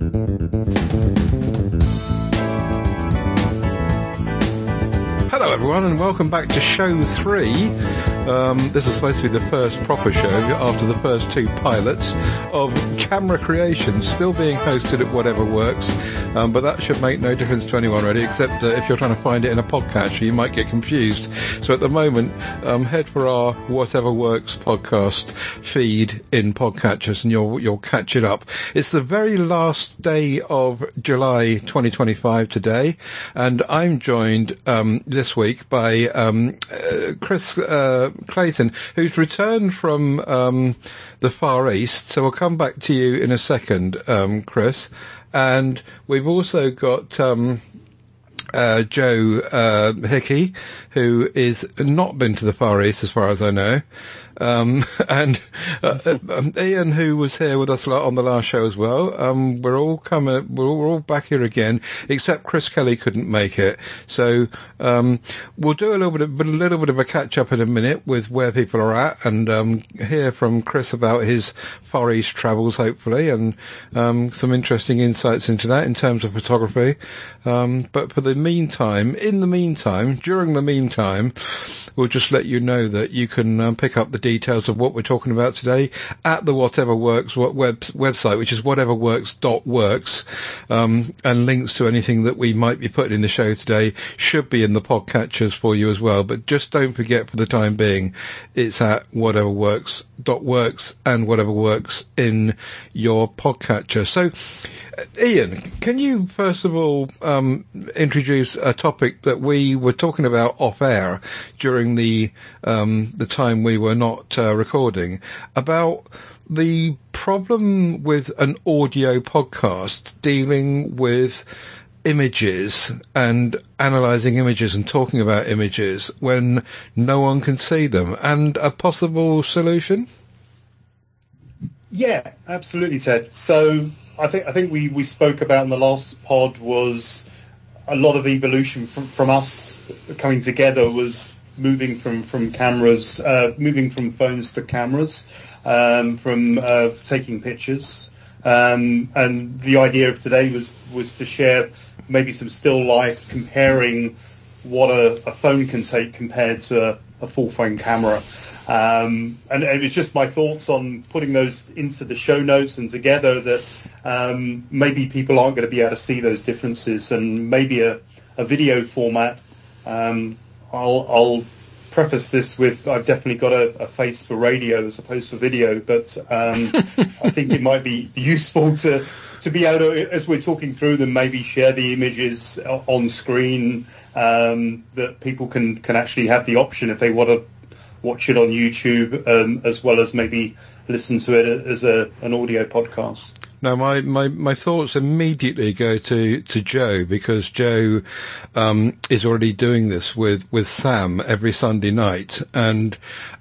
Hello everyone and welcome back to show 3. This is supposed to be the first proper show after the first 2 pilots of Camera Creations, still being hosted at Whatever Works, but that should make no difference to anyone really, except if you're trying to find it in a podcatcher you might get confused. So at the moment, head for our Whatever Works podcast feed in podcatchers and you'll catch it up. It's the very last day of July 2025 today, and I'm joined this week by Chris Clayton, who's returned from the Far East. So we'll come back to you in a second, Chris. And we've also got Joe Hickey, who is not been to the Far East as far as I know. And Ian, who was here with us on the last show as well. We're all back here again, except Chris Kelly couldn't make it. So we'll do a little bit of a catch up in a minute with where people are at, and hear from Chris about his Far East travels, hopefully, and some interesting insights into that in terms of photography. But during the meantime, we'll just let you know that you can pick up the details of what we're talking about today at the Whatever Works website, which is whateverworks.works, and links to anything that we might be putting in the show today should be in the podcatchers for you as well. But just don't forget, for the time being, it's at whateverworks.works and Whatever Works in your podcatcher. So, Ian, can you first of all introduce a topic that we were talking about off air during the time we were not recording, about the problem with an audio podcast dealing with images and analysing images and talking about images when no one can see them, and a possible solution? Yeah, absolutely, Ted. So I think we spoke about in the last pod was a lot of evolution from us coming together was moving from cameras, moving from phones to cameras, from taking pictures. And the idea of today was to share maybe some still life, comparing what a phone can take compared to a full phone camera. And it was just my thoughts on putting those into the show notes and together, that maybe people aren't going to be able to see those differences, and maybe a video format. I'll preface this with, I've definitely got a face for radio as opposed to video, but I think it might be useful to be able to, as we're talking through them, maybe share the images on screen, that people can actually have the option if they want to watch it on YouTube, as well as maybe listen to it as an audio podcast. Now, my thoughts immediately go to Joe, because Joe is already doing this with Sam every Sunday night, and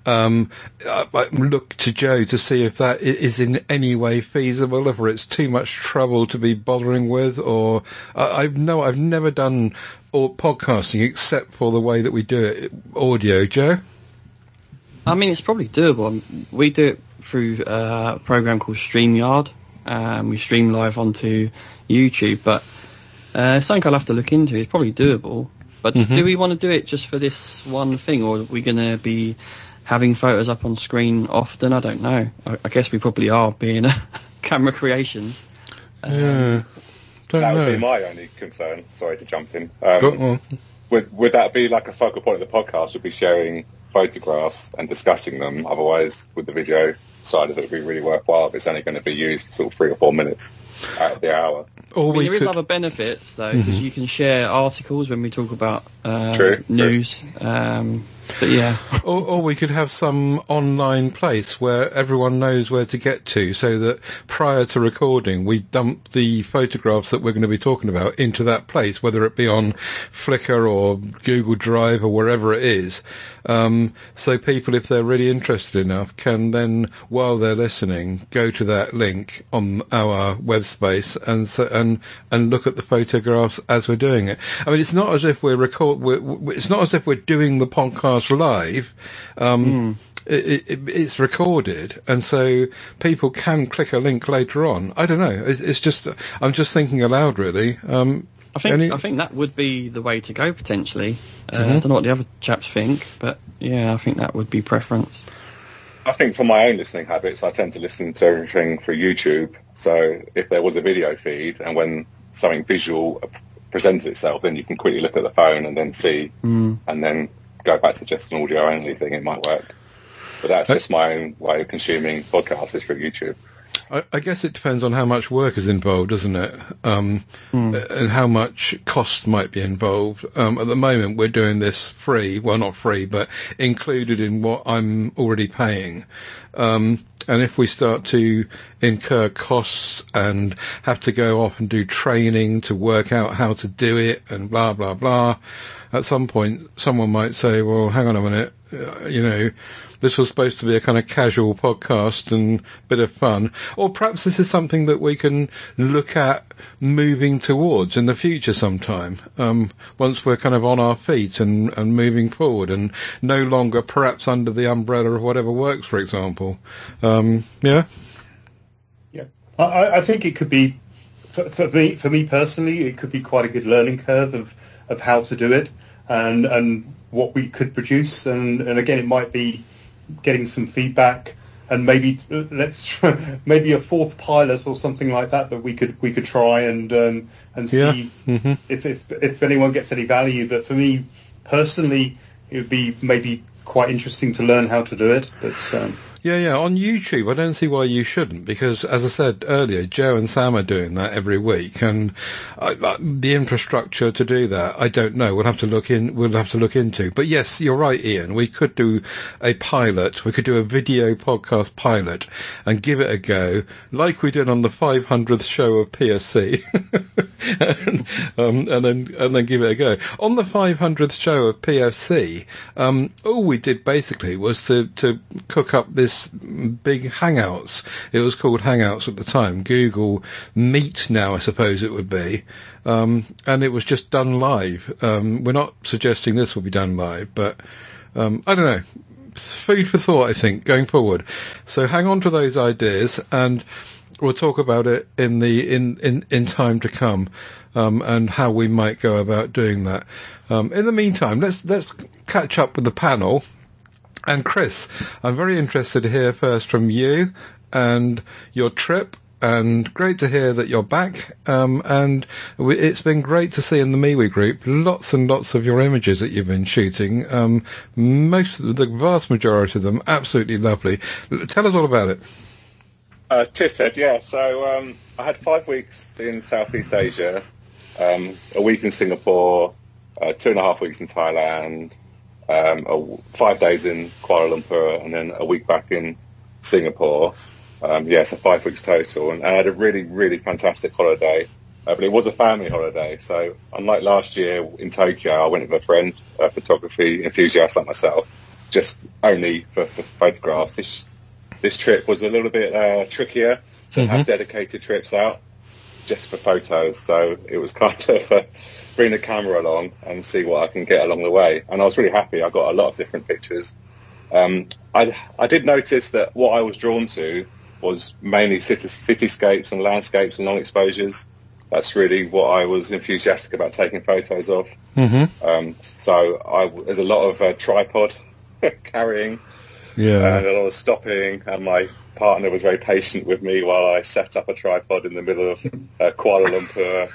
I look to Joe to see if that is in any way feasible, if it's too much trouble to be bothering with, or I've never done podcasting except for the way that we do it, audio. Joe? I mean, it's probably doable. We do it through a program called StreamYard. We stream live onto YouTube, but something I'll have to look into. It's probably doable. But do we want to do it just for this one thing, or are we going to be having photos up on screen often? I don't know. I guess we probably are, being Camera Creations. That would be my only concern. Sorry to jump in. Would that be like a focal point of the podcast? Would be sharing photographs and discussing them? Otherwise, with the video side of it, would be really worthwhile if it's only going to be used for sort of 3 or 4 minutes out of the hour. There is other benefits though, because you can share articles when we talk about news. But yeah. Or we could have some online place where everyone knows where to get to, so that prior to recording we dump the photographs that we're going to be talking about into that place, whether it be on Flickr or Google Drive or wherever it is. So people, if they're really interested enough, can then, while they're listening, go to that link on our web space and look at the photographs as we're doing it. I mean, it's not as if it's not as if we're doing the podcast live. it's recorded, and so people can click a link later on. I don't know. It's just I'm just thinking aloud, really. I think that would be the way to go potentially. I don't know what the other chaps think, but yeah, I think that would be preference. I think for my own listening habits, I tend to listen to everything through YouTube. So if there was a video feed, and when something visual presents itself, then you can quickly look at the phone and then see, and then go back to just an audio only thing. It might work, but that's just my own way of consuming podcasts is through YouTube. I guess it depends on how much work is involved, doesn't it? And how much cost might be involved. At the moment, we're doing this free. Well, not free, but included in what I'm already paying. And if we start to incur costs and have to go off and do training to work out how to do it and blah, blah, blah, at some point, someone might say, well, hang on a minute, this was supposed to be a kind of casual podcast and bit of fun. Or perhaps this is something that we can look at moving towards in the future sometime, once we're kind of on our feet and moving forward and no longer perhaps under the umbrella of Whatever Works, for example. Yeah? Yeah. I think it could be, for me personally, it could be quite a good learning curve of how to do it and what we could produce. And again, it might be getting some feedback and maybe maybe a fourth pilot or something like that we could try and see if anyone gets any value. But for me personally, it would be maybe quite interesting to learn how to do it. But Yeah, on YouTube, I don't see why you shouldn't, because, as I said earlier, Joe and Sam are doing that every week, and the infrastructure to do that, I don't know. We'll have to look into. But yes, you're right, Ian. We could do a pilot. We could do a video podcast pilot and give it a go, like we did on the 500th show of PSC, and then give it a go. On the 500th show of PSC, all we did basically was to cook up this big Hangouts. It was called Hangouts at the time. Google Meet now, I suppose it would be. And it was just done live. We're not suggesting this will be done live, but I don't know. Food for thought, I think, going forward. So hang on to those ideas, and we'll talk about it in time to come, and how we might go about doing that. In the meantime, let's catch up with the panel. And Chris, I'm very interested to hear first from you and your trip, and great to hear that you're back. And it's been great to see in the MeWe group lots and lots of your images that you've been shooting. The vast majority of them absolutely lovely. Tell us all about it. Cheers, Ted. Yeah, so I had 5 weeks in Southeast Asia, a week in Singapore, 2.5 weeks in Thailand, 5 days in Kuala Lumpur, and then a week back in Singapore. So 5 weeks total, and I had a really, really fantastic holiday. But it was a family holiday, so unlike last year in Tokyo, I went with a friend, a photography enthusiast like myself, just only for photographs. This trip was a little bit trickier to have dedicated trips out just for photos, so it was kind of bring the camera along and see what I can get along the way. And I was really happy. I got a lot of different pictures. I did notice that what I was drawn to was mainly cityscapes and landscapes and long exposures. That's really what I was enthusiastic about taking photos of. So there's a lot of tripod carrying, and a lot of stopping, and my partner was very patient with me while I set up a tripod in the middle of Kuala Lumpur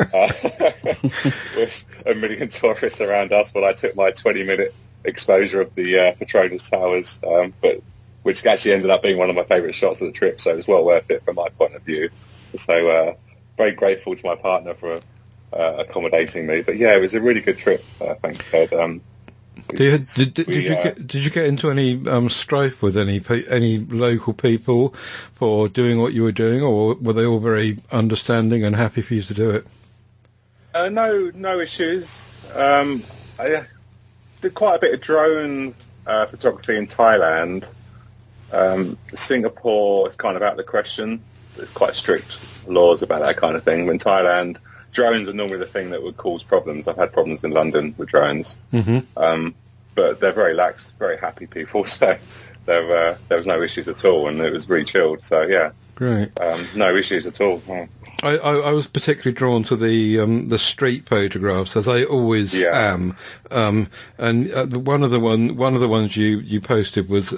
with a million tourists around us while I took my 20-minute exposure of the Petronas Towers, which actually ended up being one of my favourite shots of the trip, so it was well worth it from my point of view. So very grateful to my partner for accommodating me. But yeah, it was a really good trip, thanks, Ted. Did you get into any strife with any local people for doing what you were doing, or were they all very understanding and happy for you to do it? No issues. I did quite a bit of drone photography in Thailand. Singapore is kind of out of the question. There's quite strict laws about that kind of thing. In Thailand, drones are normally the thing that would cause problems. I've had problems in London with drones. But they're very lax, very happy people, so there was no issues at all, and it was really chilled. So yeah, great. No issues at all. Yeah. I was particularly drawn to the street photographs, as I always am. And one of the ones you posted was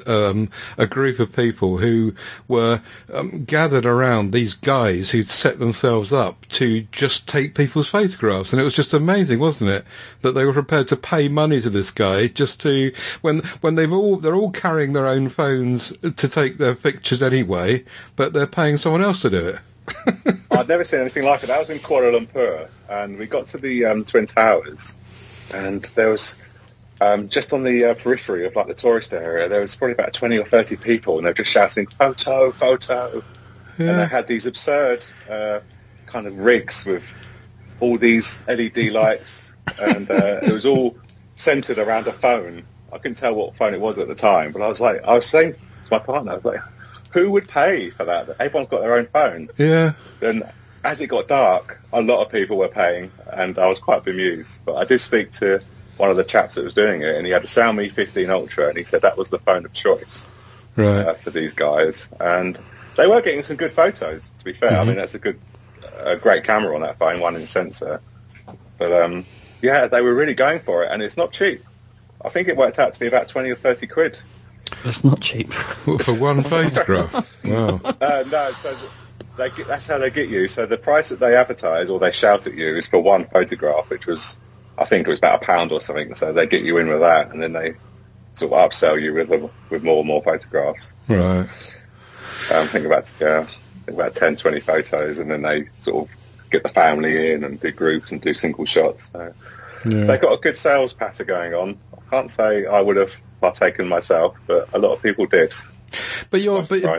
a group of people who were gathered around these guys who'd set themselves up to just take people's photographs, and it was just amazing, wasn't it? That they were prepared to pay money to this guy just to when they're all carrying their own phones to take their pictures anyway, but they're paying someone else to do it. I'd never seen anything like it. That was in Kuala Lumpur, and we got to the Twin Towers, and there was just on the periphery of like the tourist area, there was probably about 20 or 30 people, and they were just shouting "photo, photo," and they had these absurd kind of rigs with all these LED lights, and it was all centered around a phone. I couldn't tell what phone it was at the time, but I was saying to my partner, I was like, who would pay for that? Everyone's got their own phone. Yeah. And as it got dark, a lot of people were paying, and I was quite bemused. But I did speak to one of the chaps that was doing it, and he had a Xiaomi 15 Ultra, and he said that was the phone of choice for these guys. And they were getting some good photos, to be fair. Mm-hmm. I mean, that's a great camera on that phone, 1-inch sensor. But, yeah, they were really going for it, and it's not cheap. I think it worked out to be about 20 or 30 quid. That's not cheap. For one photograph? Wow. No, so that's how they get you. So the price that they advertise or they shout at you is for one photograph, which was, I think it was about £1 or something. So they get you in with that, and then they sort of upsell you with more and more photographs. Right. Think about 10, 20 photos, and then they sort of get the family in and do groups and do single shots. So they got a good sales patter going on. I can't say I would have partaken myself, but a lot of people did. But you're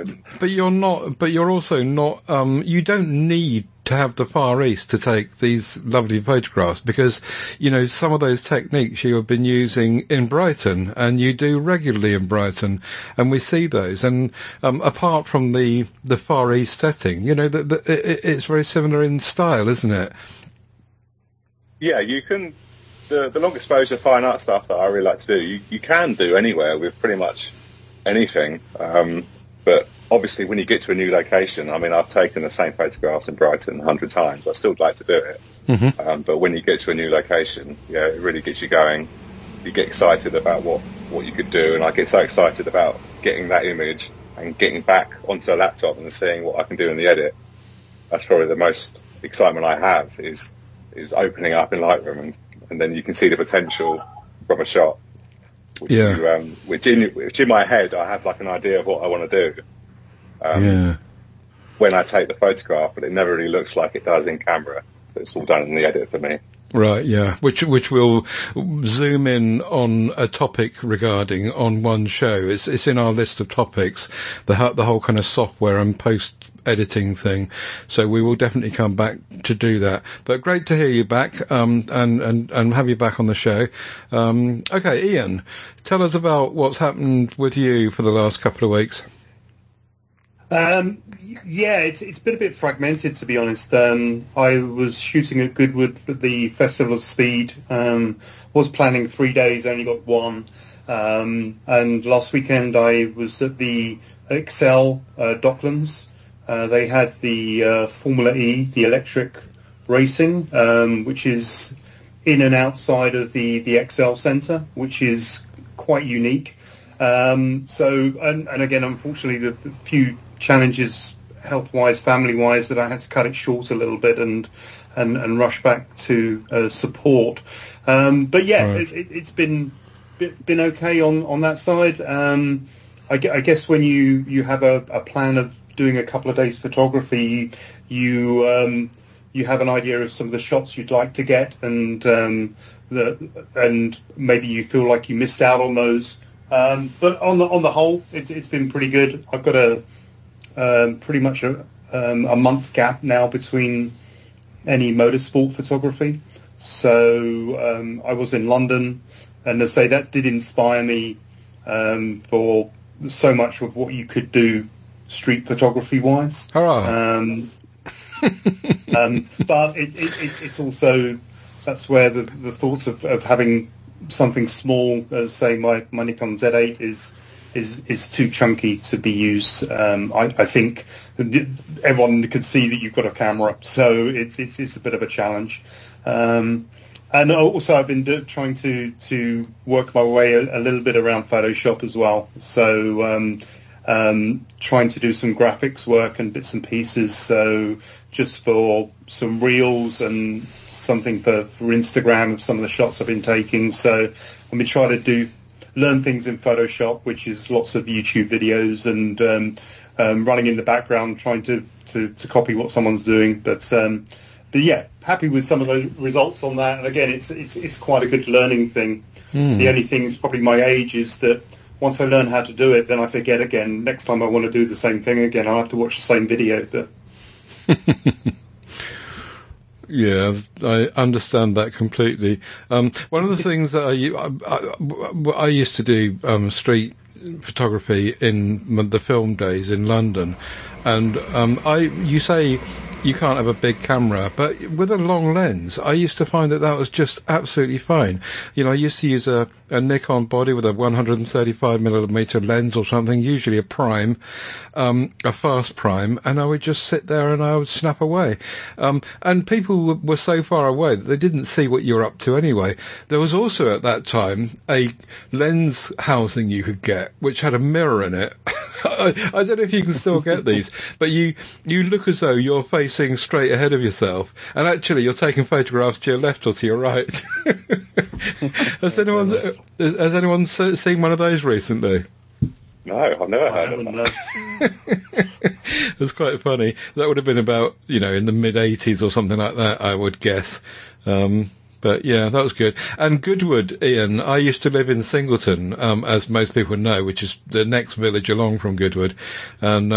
also not. You don't need to have the Far East to take these lovely photographs, because some of those techniques you have been using in Brighton, and you do regularly in Brighton, and we see those. And apart from the Far East setting, it's very similar in style, isn't it? Yeah, you can. The long exposure fine art stuff that I really like to do, you can do anywhere with pretty much anything. But obviously when you get to a new location, I mean, I've taken the same photographs in Brighton 100 times. I still like to do it. Mm-hmm. But when you get to a new location, it really gets you going. You get excited about what you could do. And I get so excited about getting that image and getting back onto a laptop and seeing what I can do in the edit. That's probably the most excitement I have is opening up in Lightroom and then you can see the potential from a shot. Which in my head, I have like an idea of what I want to do when I take the photograph, but it never really looks like it does in camera. So it's all done in the edit for me. Right, yeah. Which we'll zoom in on a topic regarding on one show. It's in our list of topics, the whole kind of software and post editing thing. So we will definitely come back to do that. But great to hear you back, and have you back on the show. Okay, Ian, tell us about what's happened with you for the last couple of weeks. It's been a bit fragmented, to be honest. I was shooting at Goodwood at the Festival of Speed. Was planning 3 days, only got one. And last weekend I was at the Excel Docklands. They had the Formula E, the electric racing, which is in and outside of the Excel Centre, which is quite unique. And again, unfortunately, the few challenges health-wise, family-wise, that I had to cut it short a little bit and rush back to support. It's been okay on that side. I guess when you have a plan of doing a couple of days photography, you have an idea of some of the shots you'd like to get, and maybe you feel like you missed out on those. But on the whole, it's been pretty good. I've got pretty much a month gap now between any motorsport photography. So I was in London, and to say that did inspire me for so much of what you could do street photography wise. Hurrah! But it's also, that's where the thoughts of having something small as say my Nikon Z8 is is too chunky to be used. I think everyone could see that you've got a camera, so it's a bit of a challenge. And also, I've been trying to work my way a little bit around Photoshop as well. So trying to do some graphics work and bits and pieces. So just for some reels and something for Instagram of some of the shots I've been taking. So I've been trying to learn things in Photoshop, which is lots of YouTube videos and running in the background, trying to copy what someone's doing. But yeah, happy with some of the results on that. And again, it's quite a good learning thing. The only thing is probably my age is that once I learn how to do it, then I forget again. Next time I want to do the same thing again, I'll have to watch the same video. But yeah, I understand that completely. One of the things that I used to do street photography in the film days in London, and you say you can't have a big camera, but with a long lens, I used to find that was just absolutely fine. You know, I used to use a Nikon body with a 135mm lens or something, usually a prime, a fast prime, and I would just sit there and I would snap away. And people were so far away that they didn't see what you were up to anyway. There was also at that time a lens housing you could get, which had a mirror in it. I don't know if you can still get these, but you look as though you're facing straight ahead of yourself, and actually you're taking photographs to your left or to your right. Has anyone seen one of those recently? No, I've never heard of that. It was quite funny. That would have been about, in the mid-'80s or something like that, I would guess. But yeah, that was good. And Goodwood, Ian, I used to live in Singleton, as most people know, which is the next village along from Goodwood. And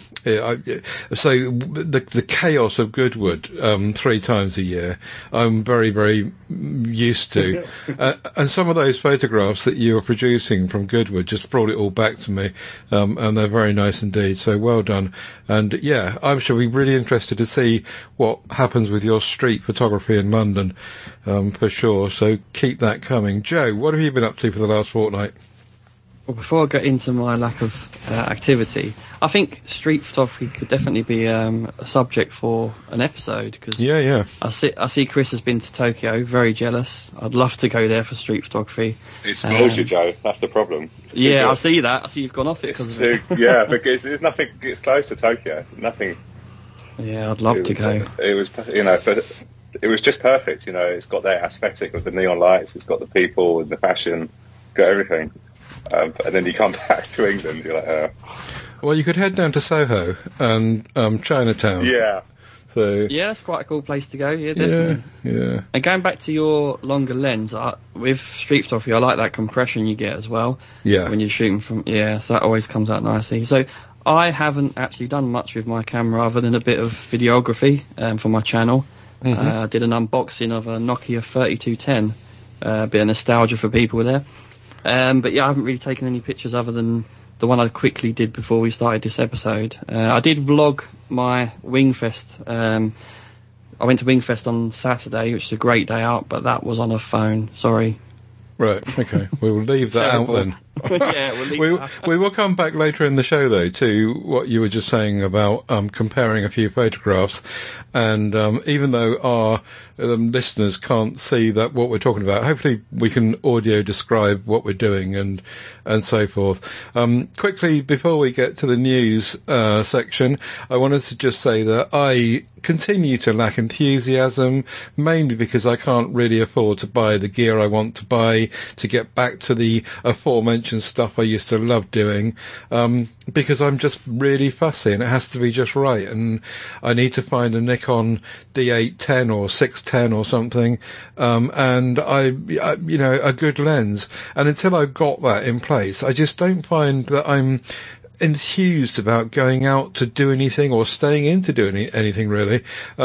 so the chaos of Goodwood 3 times a year, I'm very, very used to. And some of those photographs that you were producing from Goodwood just brought it all back to me, and they're very nice indeed. So well done. And yeah, I'm sure we're really interested to see what happens with your street photography in London. For sure, so keep that coming. Joe, what have you been up to for the last fortnight? Well, before I get into my lack of activity, I think street photography could definitely be a subject for an episode. Because yeah. I see Chris has been to Tokyo, very jealous. I'd love to go there for street photography. It spoils you, Joe. That's the problem. Yeah, good. I see that. I see you've gone off it because of it. Yeah, because there's nothing. It's close to Tokyo. Nothing. Yeah, I'd love to go. It was, it was just perfect, it's got that aesthetic with the neon lights, it's got the people and the fashion, it's got everything. And then you come back to England, you're like, Well, you could head down to Soho and Chinatown. Yeah. So yeah, that's quite a cool place to go, yeah, definitely. Yeah. And going back to your longer lens, with street photography, I like that compression you get as well. Yeah. When you're shooting so that always comes out nicely. So I haven't actually done much with my camera other than a bit of videography for my channel. Mm-hmm. I did an unboxing of a Nokia 3210, a bit of nostalgia for people there. But yeah, I haven't really taken any pictures other than the one I quickly did before we started this episode. I did vlog my Wingfest. I went to Wingfest on Saturday, which is a great day out, but that was on a phone. Sorry. Right, okay. We'll leave that out then. Yeah, we will come back later in the show, though, to what you were just saying about comparing a few photographs. And even though our listeners can't see that what we're talking about, hopefully we can audio describe what we're doing and so forth. Quickly, before we get to the news section, I wanted to just say that I continue to lack enthusiasm, mainly because I can't really afford to buy the gear I want to buy to get back to the aforementioned stuff I used to love doing, because I'm just really fussy and it has to be just right, and I need to find a Nikon D810 or 610 or something, and a good lens, and until I've got that in place, I just don't find that I'm enthused about going out to do anything or staying in to do anything really,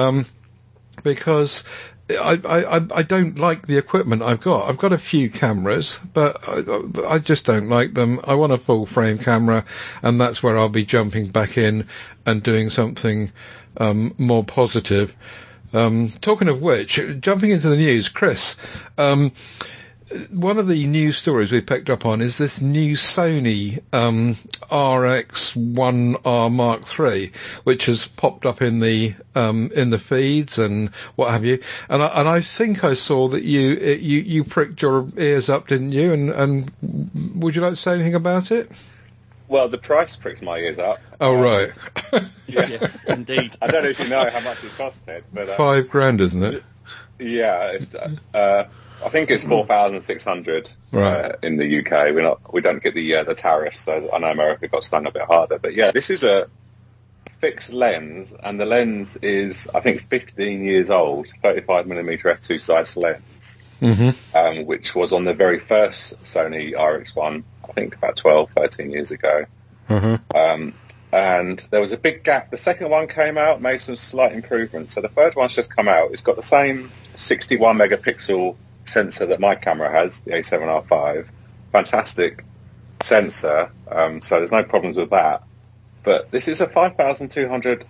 because I don't like the equipment I've got. I've got a few cameras, but I just don't like them. I want a full frame camera, and that's where I'll be jumping back in and doing something more positive. Talking of which, jumping into the news, Chris, one of the news stories we picked up on is this new Sony RX1R Mark III, which has popped up in the feeds and what have you. And I think I saw that you pricked your ears up, didn't you? And would you like to say anything about it? Well, the price pricked my ears up. Oh, right. Yeah. Yes, indeed. I don't know if you know how much it cost, Ted, but $5,000, isn't it? Yeah, it's. I think it's 4,600 in the UK. We don't get the tariffs, so I know America got stung a bit harder. But yeah, this is a fixed lens, and the lens is, I think, 15 years old, 35mm f2 size lens, which was on the very first Sony RX1, I think about 12, 13 years ago. And there was a big gap. The second one came out, made some slight improvements. So the third one's just come out. It's got the same 61 megapixel sensor that my camera has, the A7R5. Fantastic sensor, so there's no problems with that. But this is a £5,200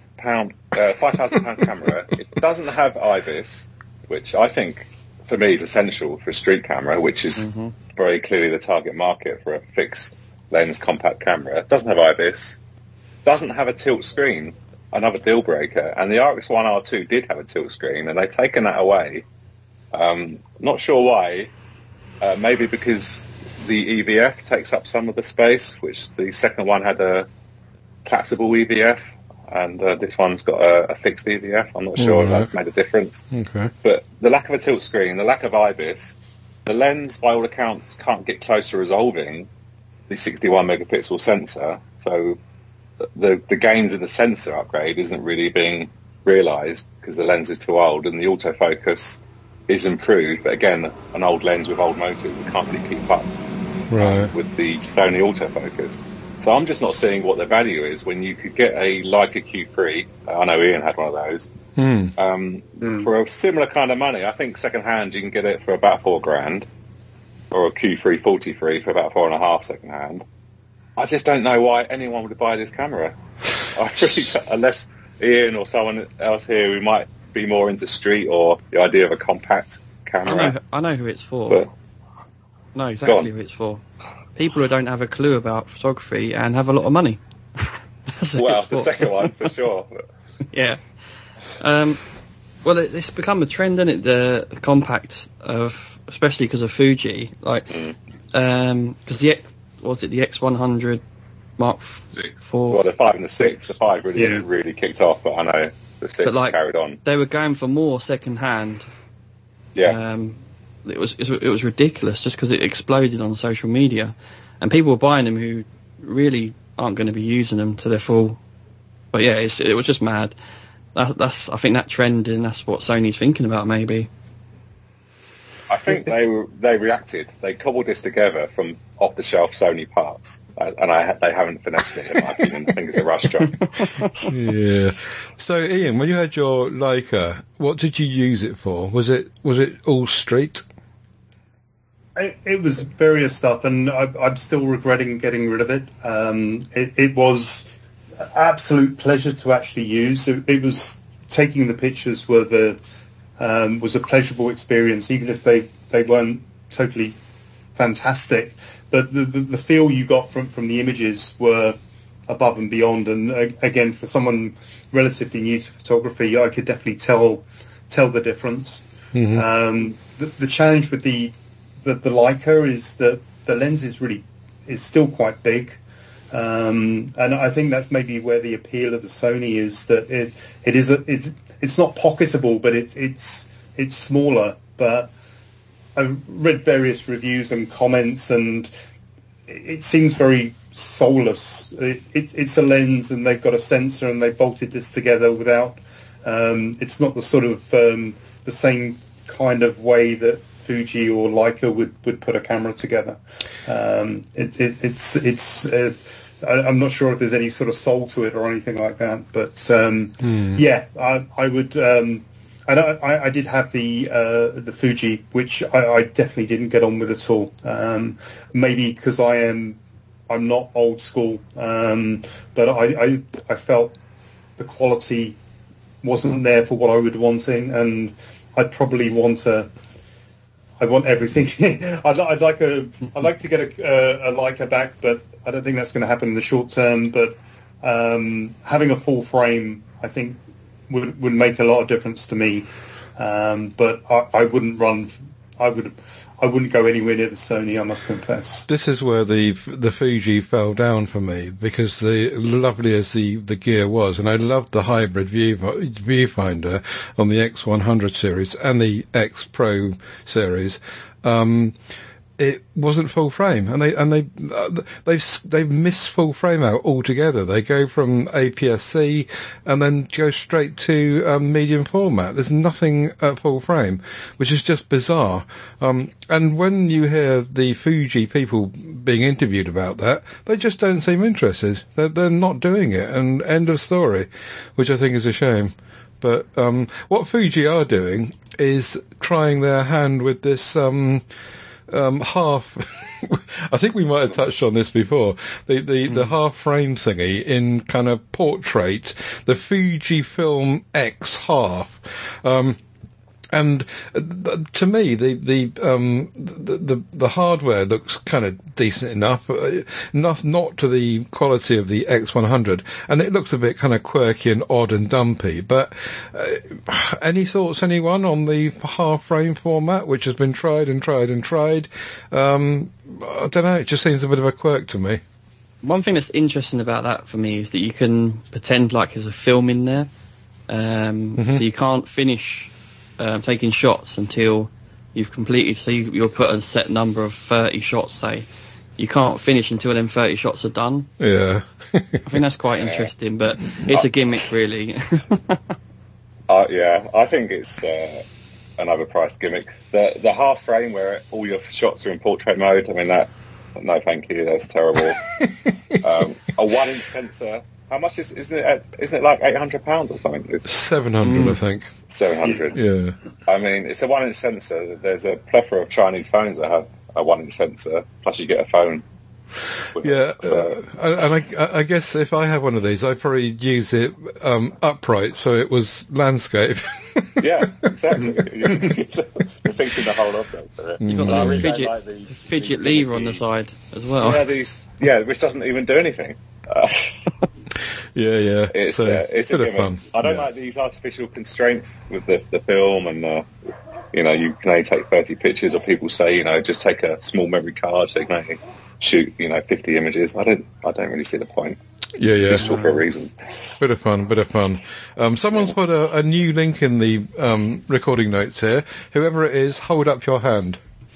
camera. It doesn't have IBIS, which I think for me is essential for a street camera, which is very clearly the target market for a fixed lens compact camera. It doesn't have IBIS, doesn't have a tilt screen, another deal breaker. And the RX1R2 did have a tilt screen, and they've taken that away. Not sure why. Maybe because the EVF takes up some of the space, which the second one had a collapsible EVF, and this one's got a fixed EVF. I'm not sure if that's made a difference. Okay. But the lack of a tilt screen, the lack of IBIS, the lens, by all accounts, can't get close to resolving the 61 megapixel sensor. So the gains in the sensor upgrade isn't really being realised because the lens is too old, and the autofocus is improved, but again, an old lens with old motors, it can't really keep up with the Sony autofocus. So I'm just not seeing what the value is when you could get a Leica Q3. I know Ian had one of those. For a similar kind of money. I think second hand you can get it for about $4,000, or a Q3 43 for about $4.5 second hand. I just don't know why anyone would buy this camera. Unless Ian or someone else here who might be more into street or the idea of a compact camera. I know who it's for. But, I know exactly who it's for. People who don't have a clue about photography and have a lot of money. Well, the second one for sure. Yeah. Well, it's become a trend, isn't it? The compact especially because of Fuji, like, because the X100 Mark IV. Well, the 5 and the 6. The 5 really kicked off, but I know the 6 carried on. They were going for more second hand. Yeah. It was ridiculous just because it exploded on social media, and people were buying them who really aren't going to be using them to their full. But yeah, it was just mad. I think that trend, and that's what Sony's thinking about maybe. I think they reacted. They cobbled this together from off-the-shelf Sony parts, and they haven't finessed it, in my opinion. I think it's a rush job. Yeah. So, Ian, when you had your Leica, what did you use it for? Was it all street? It was various stuff, and I'm still regretting getting rid of it. It was an absolute pleasure to actually use. It was taking the pictures was a pleasurable experience, even if they weren't totally fantastic. But the feel you got from the images were above and beyond. And again, for someone relatively new to photography, I could definitely tell the difference. The challenge with the Leica is that the lens is still quite big, and I think that's maybe where the appeal of the Sony is, that it's not pocketable, but it's smaller. But I read various reviews and comments, and it seems very soulless. It's a lens, and they've got a sensor, and they bolted this together without. It's not the sort of the same kind of way that Fuji or Leica would put a camera together. I'm not sure if there's any sort of soul to it or anything like that, but yeah, I would. I did have the Fuji, which I definitely didn't get on with at all. Maybe because I'm not old school, but I felt the quality wasn't there for what I would wanting, and I'd probably want I want everything. I'd like to get a Leica back, but I don't think that's going to happen in the short term. But having a full frame, I think, would make a lot of difference to me. But I wouldn't run. I wouldn't go anywhere near the Sony, I must confess. This is where the Fuji fell down for me, because the lovely as the gear was, and I loved the hybrid viewfinder on the X100 series and the X Pro series. It wasn't full frame, and they've missed full frame out altogether. They go from APS-C and then go straight to medium format. There's nothing at full frame, which is just bizarre. And when you hear the Fuji people being interviewed about that, they just don't seem interested. They're not doing it, and end of story, which I think is a shame. But what Fuji are doing is trying their hand with this half. I think we might have touched on this before. The half frame thingy in kind of portrait, the Fujifilm X half. And to me, the hardware looks kind of decent enough, not to the quality of the X100, and it looks a bit kind of quirky and odd and dumpy. But any thoughts, anyone, on the half frame format, which has been tried and tried and tried? I don't know. It just seems a bit of a quirk to me. One thing that's interesting about that for me is that you can pretend like there's a film in there, so you can't finish taking shots until you've completed. So you'll put a set number of 30 shots, say. You can't finish until them 30 shots are done. Yeah. I think that's quite interesting, but it's a gimmick, really. Yeah, I think it's an overpriced gimmick. The half frame where all your shots are in portrait mode, I mean, no thank you, that's terrible. A 1-inch sensor. How much isn't it like £800 or something? It's 700, I think. 700. Yeah. I mean, it's a 1-inch sensor. There's a plethora of Chinese phones that have a 1-inch sensor. Plus, you get a phone. Yeah, and I guess if I have one of these, I'd probably use it upright, so it was landscape. Yeah, exactly. You're fixing the whole object. You've got the fidget lever on the side as well. Yeah, which doesn't even do anything. Yeah. It's a bit of fun. I don't like these artificial constraints with the film, and you can only take 30 pictures, or people say, just take a small memory card so you can only shoot 50 images. I don't really see the point. Yeah. Just for a reason. Bit of fun. Someone's put a new link in the recording notes here. Whoever it is, hold up your hand.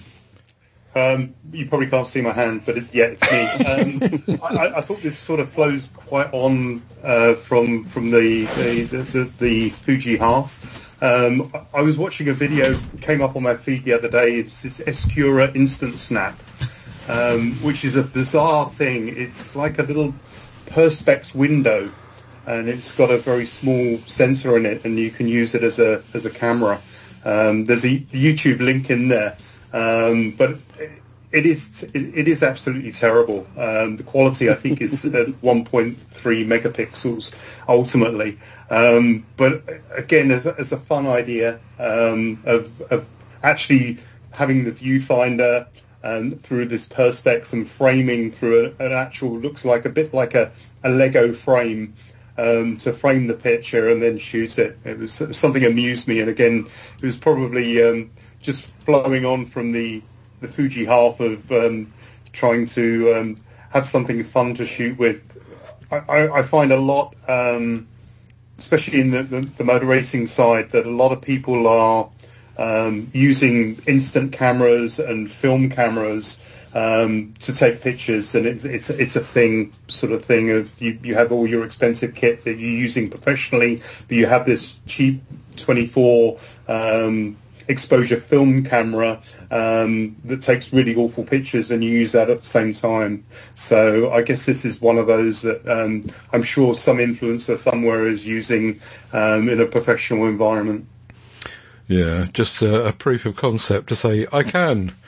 You probably can't see my hand, but it's me. I thought this sort of flows quite on from the Fuji half. I was watching a video, came up on my feed the other day. It's this Escura Instant Snap, which is a bizarre thing. It's like a little Perspex window, and it's got a very small sensor in it, and you can use it as a camera. There's the YouTube link in there. But it is absolutely terrible. The quality, I think, is at 1.3 megapixels ultimately. But again, as a fun idea of actually having the viewfinder through this Perspex and framing through an actual, looks like a bit like a Lego frame. To frame the picture and then shoot it. It was something amused me, and again, it was probably just flowing on from the Fuji half of trying to have something fun to shoot with. I find a lot, especially in the motor racing side, that a lot of people are using instant cameras and film cameras to take pictures, and it's a sort of thing of you have all your expensive kit that you're using professionally, but you have this cheap 24 exposure film camera that takes really awful pictures, and you use that at the same time. So I guess this is one of those that I'm sure some influencer somewhere is using in a professional environment. Yeah, just a proof of concept to say, I can.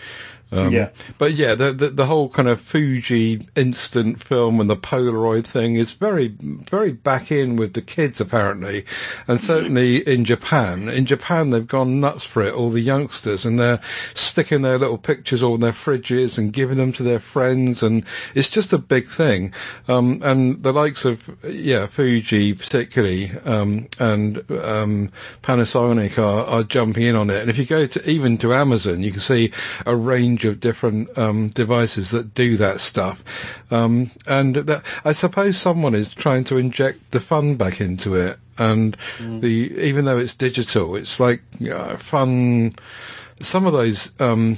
But yeah, the whole kind of Fuji instant film and the Polaroid thing is very, very back in with the kids apparently, and certainly in Japan. In Japan, they've gone nuts for it. All the youngsters, and they're sticking their little pictures all in their fridges and giving them to their friends, and it's just a big thing. And the likes of Fuji particularly, and Panasonic are jumping in on it. And if you go to Amazon, you can see a range of different devices that do that stuff, and that, I suppose someone is trying to inject the fun back into it, and even though it's digital, it's like fun. Some of those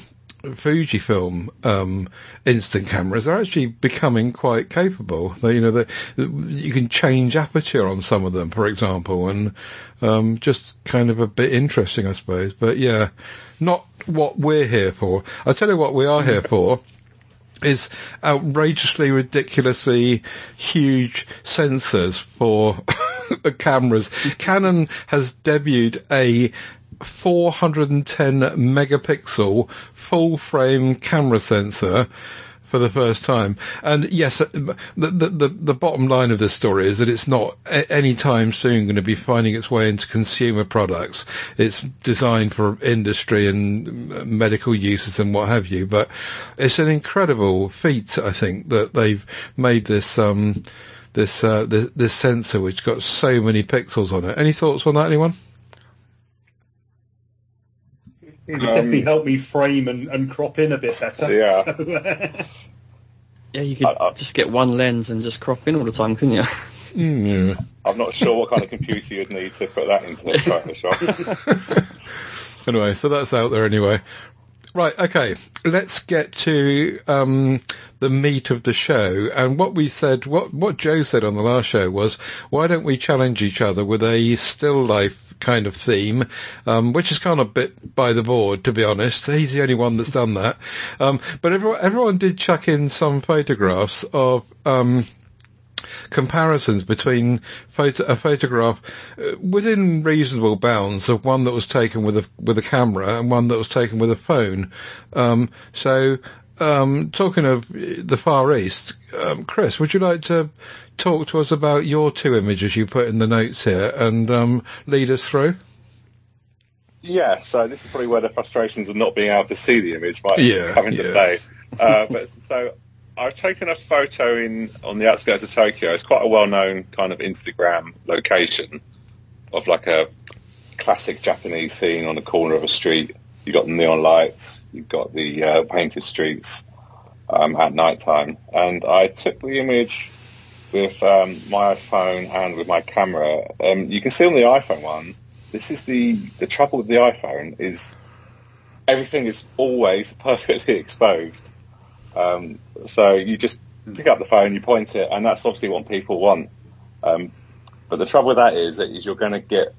Fujifilm instant cameras are actually becoming quite capable. You can change aperture on some of them, for example, and just kind of a bit interesting, I suppose. But yeah, not what we're here for. I'll tell you what we are here for is outrageously, ridiculously huge sensors for cameras. Canon has debuted a 410 megapixel full frame camera sensor for the first time. And yes, the bottom line of this story is that it's not any time soon going to be finding its way into consumer products. It's designed for industry and medical uses and what have you. But it's an incredible feat, I think, that they've made this this sensor which got so many pixels on it. Any thoughts on that, anyone? It would definitely help me frame and crop in a bit better. Yeah. So, yeah, you could just get one lens and just crop in all the time, couldn't you? Yeah. I'm not sure what kind of computer you'd need to put that into Photoshop. Anyway, so that's out there anyway. Right, okay, let's get to the meat of the show. And what we said, what Joe said on the last show was, why don't we challenge each other with a still life kind of theme, which is kind of a bit by the board, to be honest. He's the only one that's done that. But everyone did chuck in some photographs of comparisons between a photograph within reasonable bounds of one that was taken with a camera and one that was taken with a phone. So talking of the Far East, Chris, would you like to talk to us about your two images you put in the notes here and lead us through? Yeah, so this is probably where the frustrations of not being able to see the image might come into play. So I've taken a photo on the outskirts of Tokyo. It's quite a well-known kind of Instagram location of like a classic Japanese scene on the corner of a street. You've got the neon lights, you've got the painted streets at night time. And I took the image with my iPhone and with my camera. You can see on the iPhone one, this is the trouble with the iPhone is everything is always perfectly exposed. So you just pick up the phone, you point it, and that's obviously what people want. But the trouble with that is you're going to get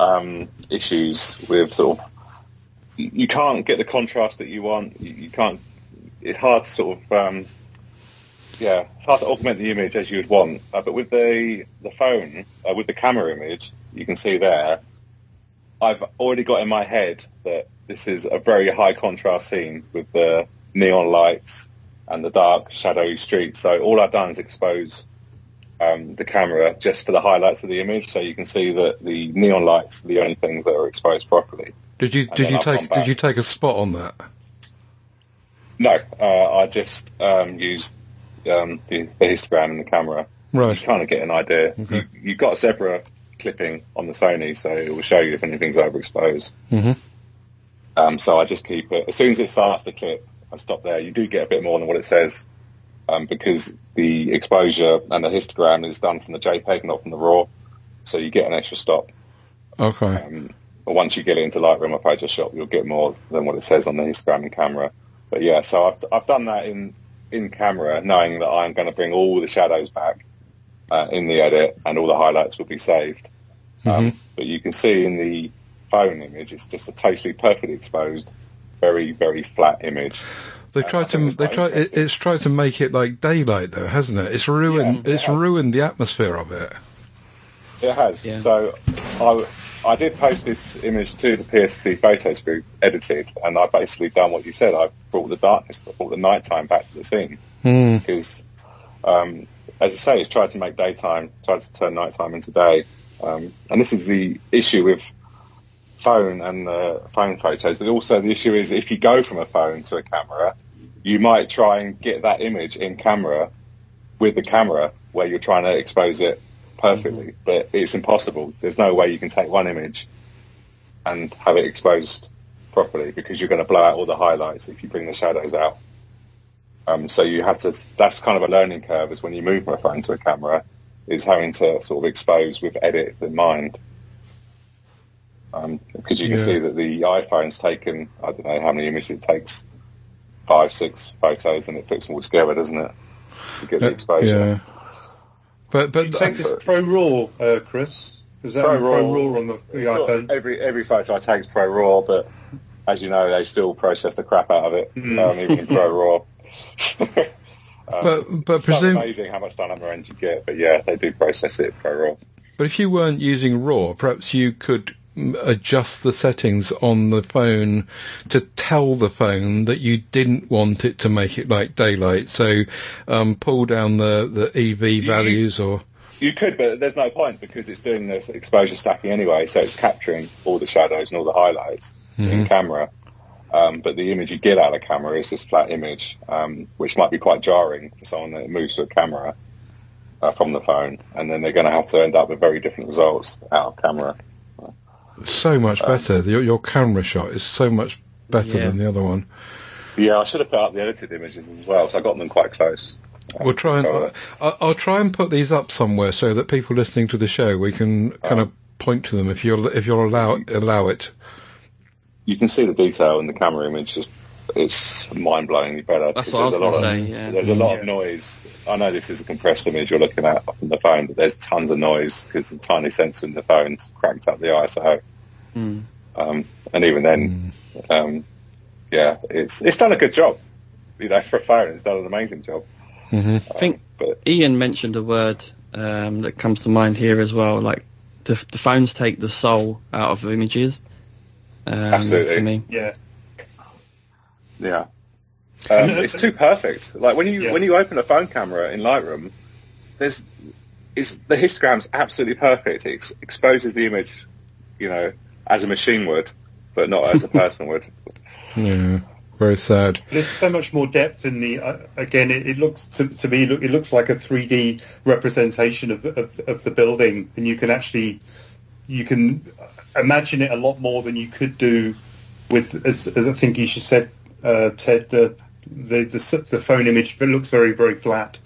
issues with sort of, you can't get the contrast that you want. You can't. It's hard to sort of, it's hard to augment the image as you would want. But with the phone, with the camera image, you can see there, I've already got in my head that this is a very high contrast scene with the neon lights and the dark, shadowy streets. So all I've done is expose the camera just for the highlights of the image, so you can see that the neon lights are the only things that are exposed properly. Did you take a spot on that? No, I just used the histogram in the camera. Right. You kind of get an idea. Okay. You've got Zebra clipping on the Sony, so it will show you if anything's overexposed. Mm-hmm. So I just keep it. As soon as it starts to clip, I stop there. You do get a bit more than what it says, because the exposure and the histogram is done from the JPEG, not from the RAW, so you get an extra stop. Okay. But once you get into Lightroom or Photoshop, you'll get more than what it says on the histogram and camera. But yeah, so I've done that in camera, knowing that I'm going to bring all the shadows back in the edit, and all the highlights will be saved. Mm-hmm. But you can see in the phone image, it's just a totally perfectly exposed, very, very flat image. It's tried to make it like daylight though, hasn't it? It's ruined. It's ruined the atmosphere of it. It has. Yeah. So I did post this image to the PSC Photos group, edited, and I basically done what you said. I brought the darkness, I brought the nighttime back to the scene. Because, as I say, it's tried to make daytime, tried to turn nighttime into day. And this is the issue with phone and phone photos, but also the issue is if you go from a phone to a camera, you might try and get that image in camera with the camera where you're trying to expose it perfectly, but it's impossible. There's no way you can take one image and have it exposed properly because you're going to blow out all the highlights if you bring the shadows out. So you have to, that's kind of a learning curve, is when you move from a phone to a camera, is having to sort of expose with edit in mind. Because you can see that the iPhone's taken, I don't know how many images it takes, 5, 6 photos, and it puts them all together, doesn't it, to get the exposure. Yeah. But you take this Pro Raw, Chris? Is that Pro Raw on the iPhone? Every photo I take is Pro Raw, but as you know, they still process the crap out of it, even in Pro Raw. But it's amazing how much dynamic range you get, but yeah, they do process it Pro Raw. But if you weren't using RAW, perhaps you could adjust the settings on the phone to tell the phone that you didn't want it to make it like daylight. So pull down the EV values or... You could, but there's no point because it's doing this exposure stacking anyway, so it's capturing all the shadows and all the highlights in camera. But the image you get out of the camera is this flat image, which might be quite jarring for someone that moves to a camera from the phone, and then they're going to have to end up with very different results out of camera. So much better. Your camera shot is so much better than the other one. Yeah, I should have put up the edited images as well, so I got them quite close. We'll try and I'll try and put these up somewhere so that people listening to the show, we can kind of point to them if you'll allow it. You can see the detail in the camera image. It's mind-blowingly better. That's what I was going to say, yeah. There's a lot of noise. I know this is a compressed image you're looking at on the phone, but there's tons of noise because the tiny sensor in the phone's cranked up the ISO. And even then, it's done a good job. You know, for a phone, it's done an amazing job. I think Ian mentioned a word that comes to mind here as well, like the phones take the soul out of images. Absolutely. For me. Yeah. It's too perfect. Like when you open a phone camera in Lightroom, the histogram's absolutely perfect. It exposes the image, you know, as a machine would, but not as a person would. Yeah. Very sad. There's so much more depth in the. Again, it looks to me. It looks like a 3D representation of the building, and you can imagine it a lot more than you could do with, as I think you said, Ted. The phone image, but it looks very, very flat.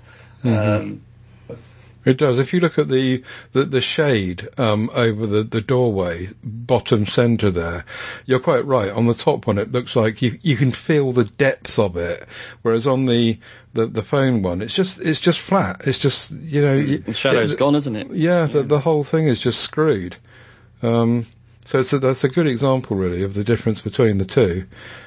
It does. If you look at the shade over the doorway, bottom centre there, you're quite right. On the top one, it looks like you can feel the depth of it, whereas on the phone one, it's just flat. It's just, you know, the shadow's gone, isn't it? Yeah, the whole thing is just screwed. So that's a good example, really, of the difference between the two.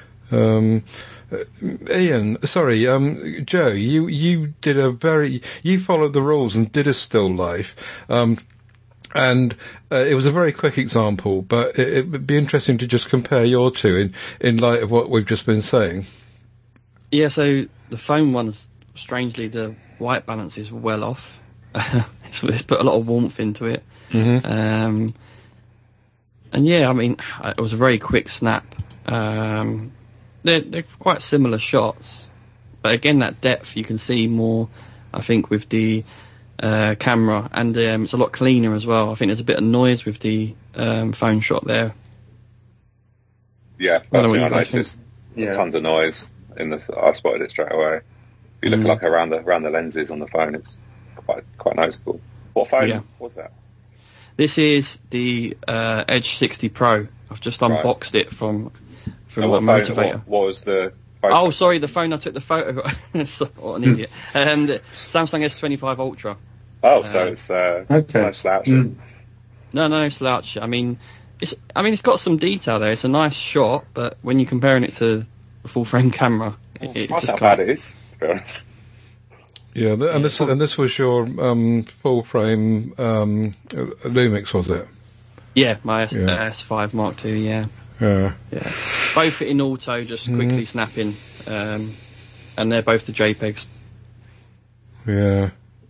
Joe, you did you followed the rules and did a still life, and it was a very quick example, but it would be interesting to just compare your two in light of what we've just been saying. Yeah, so the phone one's, strangely, the white balance is well off. It's put a lot of warmth into it. And yeah, I mean, it was a very quick snap. They're quite similar shots, but again, that depth you can see more, I think, with the camera, and it's a lot cleaner as well. I think there's a bit of noise with the phone shot there. Yeah, I noticed tons of noise in this. I spotted it straight away. If you look like around the lenses on the phone, it's quite noticeable. What phone was that? This is the Edge 60 Pro. I've just unboxed it from my Motivator. What was the photo? Oh, sorry, the phone I took the photo. What an idiot. The Samsung S25 Ultra. Oh, so it's no slouch. No slouch. I mean, it's got some detail there. It's a nice shot, but when you're comparing it to the full frame camera, it's just how bad it is, to be honest. Yeah, and this was your full frame Lumix, was it? Yeah, my S5 Mark II. Yeah. Both in auto, just quickly snapping, and they're both the JPEGs. Yeah.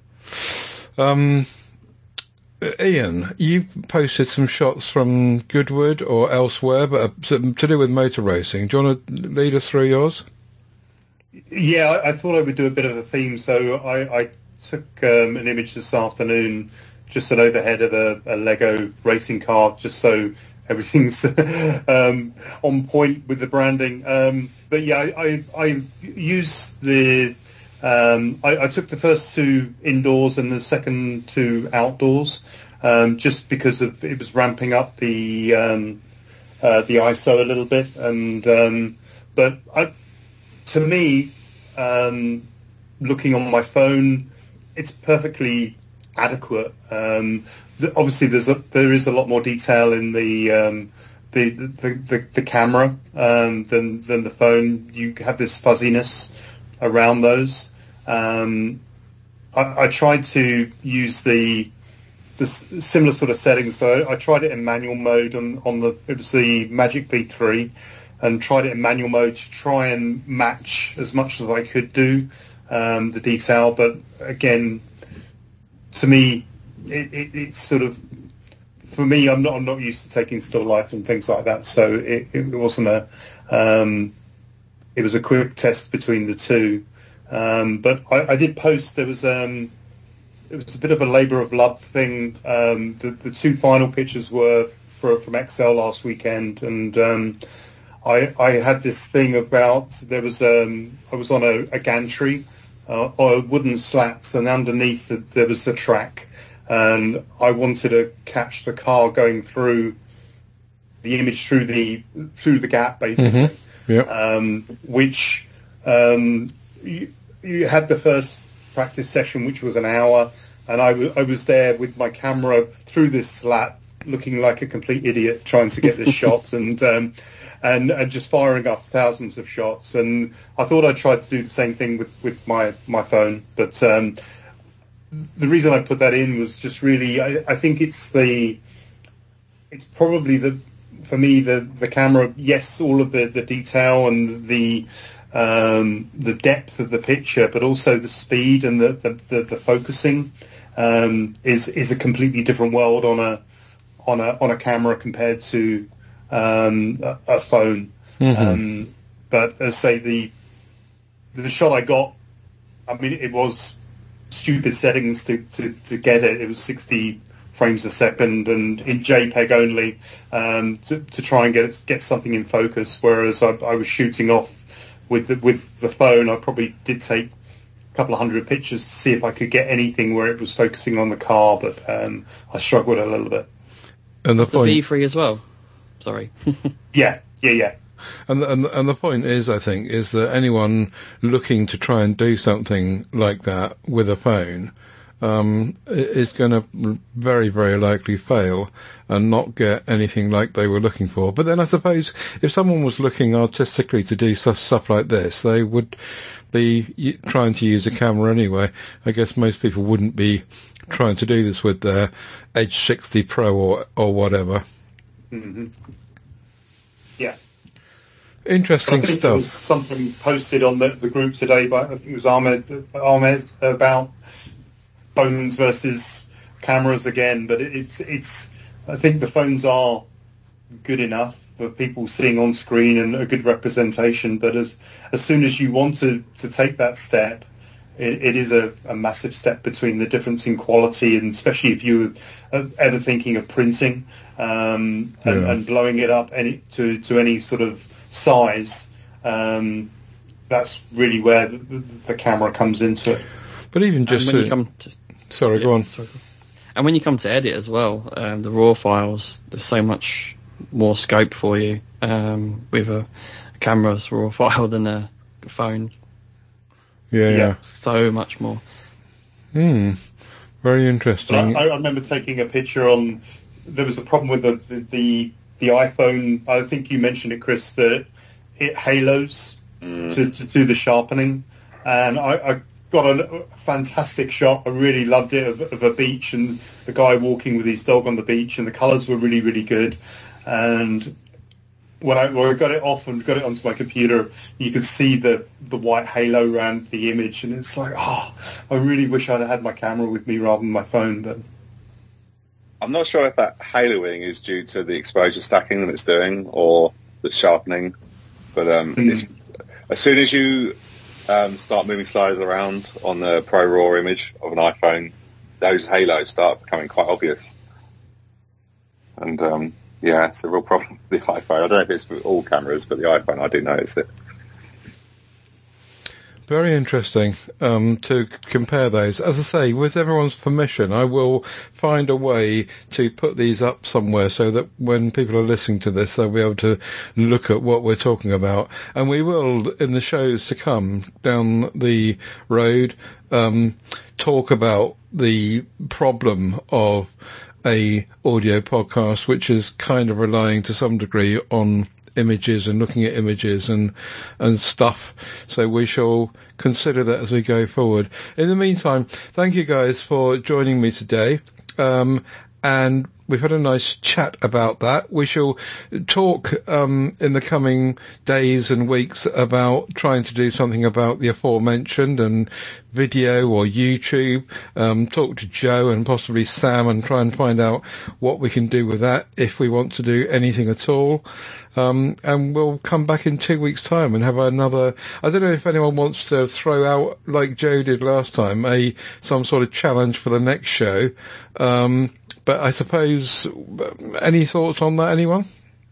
Ian, you posted some shots from Goodwood or elsewhere, but to do with motor racing. Do you want to lead us through yours? Yeah, I thought I would do a bit of a theme, so I took an image this afternoon, just an overhead of a Lego racing car, just so everything's on point with the branding. But yeah, I used the... I took the first two indoors and the second two outdoors, just because it was ramping up the ISO a little bit, and but to me, looking on my phone, it's perfectly adequate. Obviously, there is a lot more detail in the camera than the phone. You have this fuzziness around those. I tried to use the similar sort of settings. So I tried it in manual mode it was the Magic V3, and tried it in manual mode to try and match as much as I could do the detail. But again, to me, it's sort of, for me, I'm not used to taking still life and things like that. So it wasn't it was a quick test between the two. But I did post, it was a bit of a labour of love thing. The two final pictures were from Excel last weekend, and I had this thing about, I was on a gantry, or wooden slats, and underneath there was the track, and I wanted to catch the car going through the image through the gap, basically. Which you had the first practice session, which was an hour, and I was there with my camera through this slat, looking like a complete idiot trying to get this shot, and just firing up thousands of shots. And I thought I'd try to do the same thing with my phone, but the reason I put that in was just really, I think it's probably for me the camera. Yes, all of the detail and the depth of the picture, but also the speed and the focusing is a completely different world on a camera compared to a phone. But as say the shot I got, I mean, it was stupid settings to get it. It was 60 frames a second and in JPEG only, to try and get something in focus. Whereas I was shooting off with the phone. I probably did take a couple of hundred pictures to see if I could get anything where it was focusing on the car, but I struggled a little bit. And the V3 as well. Sorry. Yeah. And the point is, I think, is that anyone looking to try and do something like that with a phone is going to very, very likely fail and not get anything like they were looking for. But then I suppose if someone was looking artistically to do stuff like this, they would be trying to use a camera anyway. I guess most people wouldn't be trying to do this with their Edge 60 Pro or whatever. Mm-hmm. Yeah. Interesting I think stuff. There was something posted on the group today by, I think it was Ahmed about phones versus cameras again, but it's I think the phones are good enough for people seeing on screen and a good representation, but as soon as you want to take that step, it is a massive step between the difference in quality, and especially if you were ever thinking of printing and blowing it up to any sort of size, that's really where the camera comes into it. But even just go on. Sorry. And when you come to edit as well, the raw files, there's so much more scope for you with a camera's raw file than a phone. Yeah. So much more. Very interesting. I remember taking a picture there was a problem with the iPhone. I think you mentioned it, Chris, that it halos to do the sharpening. And I got a fantastic shot. I really loved it of a beach and the guy walking with his dog on the beach, and the colours were really, really good. And when I got it off and got it onto my computer, you could see the white halo around the image, and it's like, I really wish I'd had my camera with me rather than my phone. But I'm not sure if that haloing is due to the exposure stacking that it's doing or the sharpening, but it's, as soon as you start moving sliders around on the Pro Raw image of an iPhone, those halos start becoming quite obvious. And it's a real problem with the iPhone. I don't know if it's with all cameras, but the iPhone, I do notice it. Very interesting to compare those. As I say, with everyone's permission, I will find a way to put these up somewhere so that when people are listening to this, they'll be able to look at what we're talking about. And we will, in the shows to come down the road, talk about the problem of a audio podcast, which is kind of relying to some degree on images and looking at images and stuff. So we shall consider that as we go forward. In the meantime, thank you guys for joining me today. And we've had a nice chat about that. We shall talk in the coming days and weeks about trying to do something about the aforementioned and video or YouTube. Talk to Joe and possibly Sam and try and find out what we can do with that if we want to do anything at all. And we'll come back in 2 weeks' time and have another. I don't know if anyone wants to throw out, like Joe did last time, some sort of challenge for the next show. But I suppose, any thoughts on that, anyone?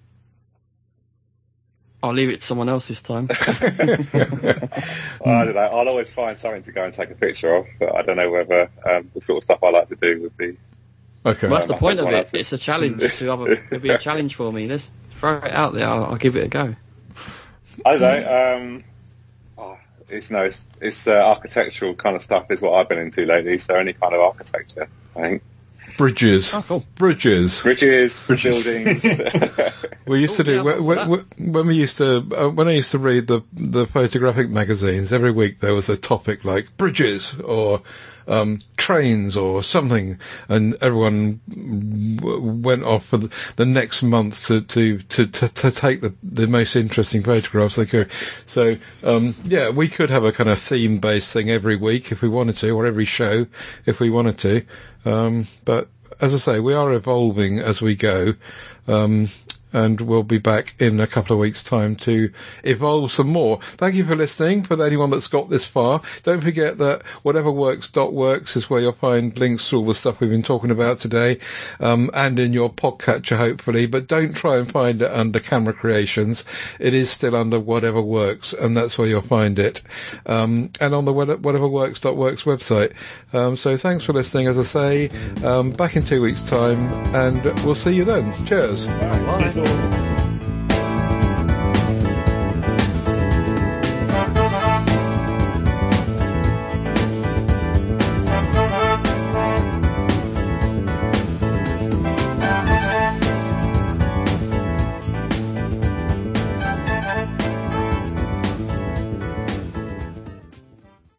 I'll leave it to someone else this time. I don't know. I'll always find something to go and take a picture of, but I don't know whether the sort of stuff I like to do would be... Okay. Well, that's the point of it. It's a challenge. It'll be a challenge for me. Let's throw it out there. I'll give it a go. I don't know. It's architectural kind of stuff is what I've been into lately, so any kind of architecture, I think. Bridges. Oh, cool. Bridges. Buildings. We used to do when I used to read the photographic magazines. Every week there was a topic like bridges or trains or something, and everyone went off for the next month to take the most interesting photographs they could. So we could have a kind of theme based thing every week if we wanted to, or every show if we wanted to. But as I say, we are evolving as we go, and we'll be back in a couple of weeks' time to evolve some more. Thank you for listening. For anyone that's got this far, don't forget that whateverworks.works is where you'll find links to all the stuff we've been talking about today, and in your podcatcher, hopefully. But don't try and find it under Camera Creations. It is still under Whatever Works, and that's where you'll find it. And on the whateverworks.works website. So thanks for listening, as I say. Back in 2 weeks' time, and we'll see you then. Cheers. Bye.